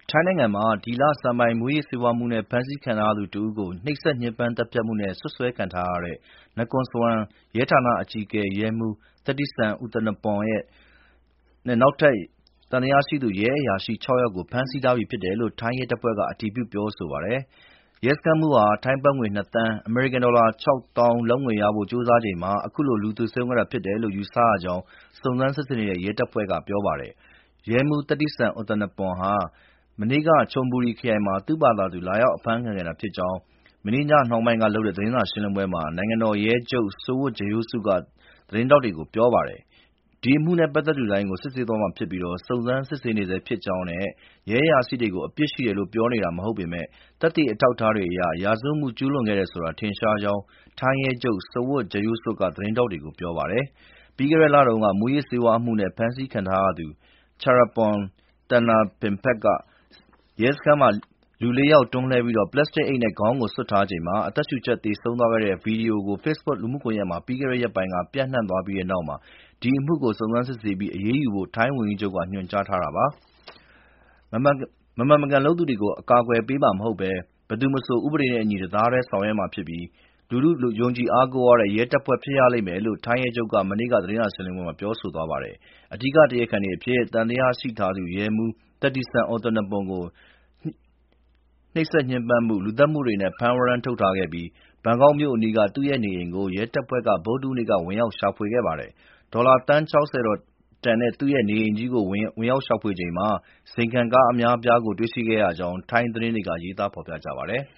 ထိုင်းနိုင်ငံမှာ ဒီလဆန်းပိုင်း မူးယစ်ဆေးဝါးမှုနဲ့ ဖမ်းဆီးခံထားရသူတဦးကို နှိပ်စက်ညှဉ်းပန်းသတ်ဖြတ်မှုနဲ့ စွပ်စွဲခံထားရတဲ့ Nakhon Sawan ရဲဌာနအကြီးအကဲ ရဲမှူး Thaddson Uttanaphong နဲ့ နောက်ထပ် သံသယရှိသူ ရဲအရာရှိ ၆ ယောက်ကို ဖမ်းဆီးထားပြီဖြစ်တယ်လို့ ထိုင်းရဲတပ်ဖွဲ့က အတည်ပြုပြောဆိုပါတယ်။ ရဲစခန်းမှူးဟာ ထိုင်းဘတ်ငွေ ၂ သန်း (အမေရိကန်ဒေါ်လာ ၆ သောင်း) လာဘ်ငွေရဖို့ ကြိုးစားချိန်မှာ အခုလို လူသေဆုံးခဲ့တာဖြစ်တယ်လို့ ယူဆရကြောင်း စုံစမ်းစစ်ဆေးနေတဲ့ ရဲတပ်ဖွဲ့က ပြောပါတယ်။ ရဲမှူး Thaddson Uttanaphong ဟာ မနေ့က Chonburi ခရိုင်မှာ သူ့ဘာသာသူ လာရောက်အဖမ်းခံခဲ့တာဖြစ်ကြောင်း မနေ့ညနှောင်းပိုင်းကလုပ်တဲ့ သတင်းစာရှင်းလင်းပွဲမှာ နိုင်ငံတော်ရဲချုပ် Sowot Jaehootsu က သတင်းထောက်တွေကို ပြောပါတယ်။ ဒီအမှုနဲ့ပတ်သက်သူတိုင်းကို စစ်ဆေးသွားမှာဖြစ်ပြီး စုံစမ်းစစ်ဆေးနေဆဲဖြစ်ကြောင်းနဲ့ ရဲအရာရှိတွေကို အပြစ်ရှိတယ်လို့ ပြောနေတာ မဟုတ်ပေမယ့် သက်သေအထောက်အထားတွေအရ ရာဇဝတ်မှု ကျူးလွန်ခဲ့တယ်ဆိုတာ ထင်ရှားကြောင်း ထိုင်းရဲချုပ် Sowot Jaehootsu က သတင်းထောက်တွေကို ပြောပါတယ်။ ပြီးခဲ့တဲ့လတုန်းက မူးယစ်ဆေးဝါးအမှုနဲ့ ဖမ်းဆီးခံထားရသူ Charapong Thanaphinthet က ရဲစခန်းမှာ လူ ၄ ယောက် တွန်းလှဲပြီး ပလတ်စတစ်အိတ်နဲ့ ခေါင်းကိုစွပ်ထားချိန်မှာ အသက်ရှူကြပ် သေဆုံးသွားခဲ့တဲ့ ဗွီဒီယိုကို Facebook လူမှုကွန်ယက်မှာ ပြီးခဲ့တဲ့ရက်ပိုင်းက ပျံ့နှံ့သွားပြီးတဲ့နောက် ဒီအမှုကို စုံစမ်းစစ်ဆေးပြီး အရေးယူဖို့ ထိုင်းဝန်ကြီးချုပ်က ညွှန်ကြားထားတာပါ။ မမှန်မကန်လုပ်သူတွေကို အကာအကွယ်ပေးမှာမဟုတ်ဘဲ ဘယ်သူမဆို ဥပဒေနဲ့အညီ တသားတည်း ဆောင်ရွက်မှာဖြစ်ပြီး လူထုယုံကြည်အားကိုးရတဲ့ ရဲတပ်ဖွဲ့ဖြစ်ရလိမ့်မယ်လို့ ထိုင်းရဲချုပ်က မနေ့က သတင်းစာရှင်းလင်းပွဲမှာ ပြောဆိုသွားပါတယ်။ အဓိကတရားခံတွေအဖြစ် သံသယရှိထားသူ ရဲမှူး Thaddson Uttanaphong ကို နှိပ်စက်ညှဉ်းပန်းမှု၊ လူသတ်မှုတွေနဲ့ ဖမ်းဝရမ်းထုတ်ထားခဲ့ပြီး ဘန်ကောက်မြို့အနီးက သူ့ရဲ့နေအိမ်ကို ရဲတပ်ဖွဲ့က ဗုဒ္ဓဟူးနေ့က ဝင်ရောက်ရှာဖွေခဲ့ပါတယ်။ ဒေါ်လာသန်း ၆၀ ကျော်တန်တဲ့ သူ့ရဲ့နေအိမ်ကြီးကို ဝင်ရောက်ရှာဖွေချိန်မှာ ဇိမ်ခံကားအများအပြားကို တွေ့ရှိခဲ့ရကြောင်း ထိုင်းသတင်းတွေက ရေးသားဖော်ပြကြပါတယ်။